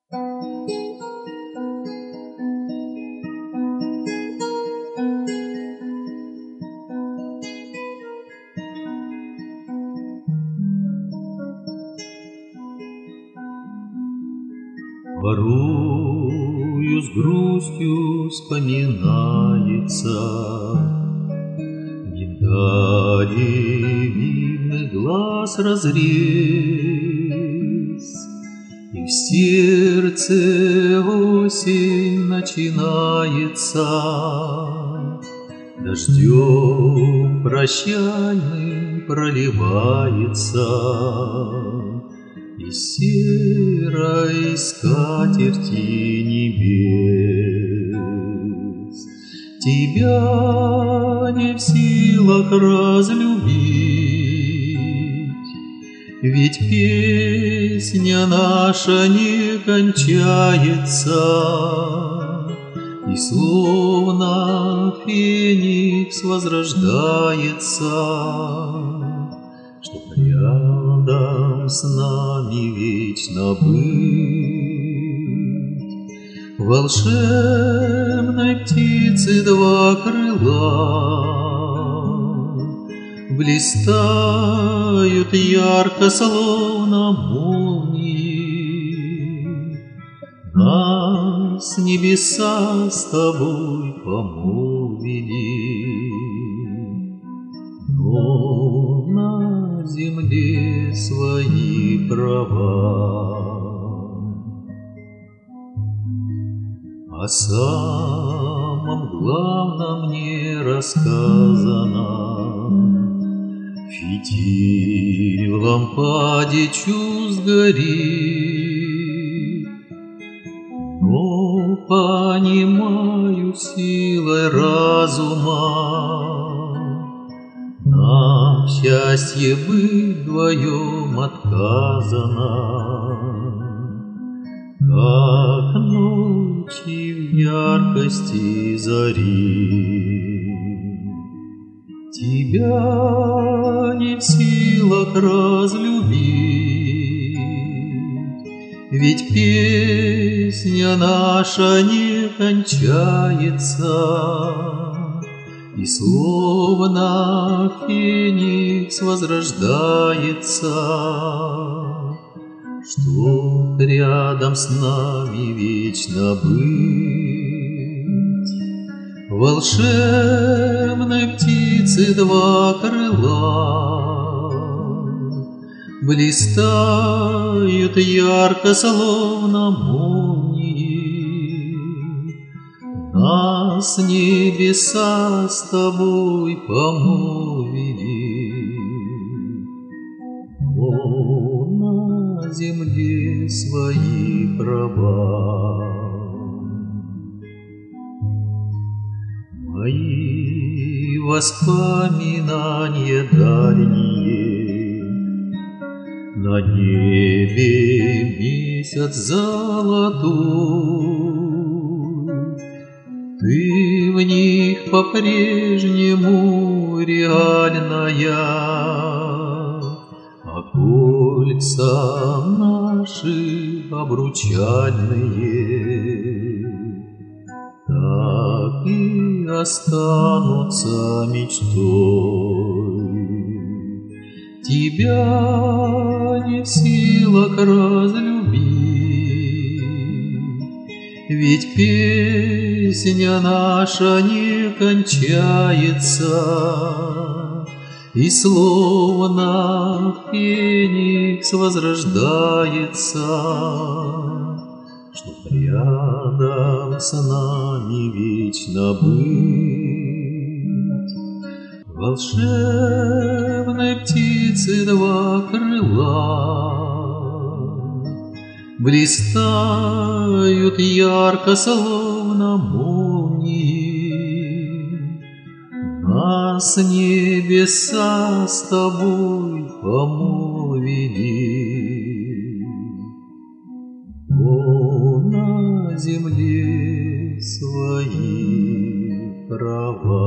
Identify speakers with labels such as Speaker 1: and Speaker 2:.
Speaker 1: Порою с грустью вспоминается, не дали видных глаз разрез, и в сердце осень начинается, дождем прощальным проливается из серой скатерти небес. Тебя не в силах разлюбить, ведь песня наша не кончается, и словно феникс возрождается, чтоб рядом с нами вечно быть. Волшебной птицы два крыла блистают ярко, словно молнии. Нас небеса с тобой помолвили, но на земле свои права. О самом главном не рассказано, фитиль в лампаде чувств горит, но понимаю силой разума, нам счастье быть вдвоем отказано, как ночи в яркости зари. Тебя не в силах разлюбить, ведь песня наша не кончается, и словно феникс возрождается, чтоб рядом с нами вечно быть. Волшебной птицы два крыла блистают ярко, словно молнии. Нас небеса с тобой помолвили, но на земле свои права. Мои воспоминания дальние, на небе месяц золотой, ты в них по-прежнему реальная, а кольца наши обручальные так и останутся мечтой. Тебя не в силах разлюбить, ведь песня наша не кончается, и словно феникс возрождается, чтоб рядом с нами вечно быть. Волшебной птицы два крыла блистают ярко, словно молнии. Нас небеса с тобой помолвили, но на земле свои права.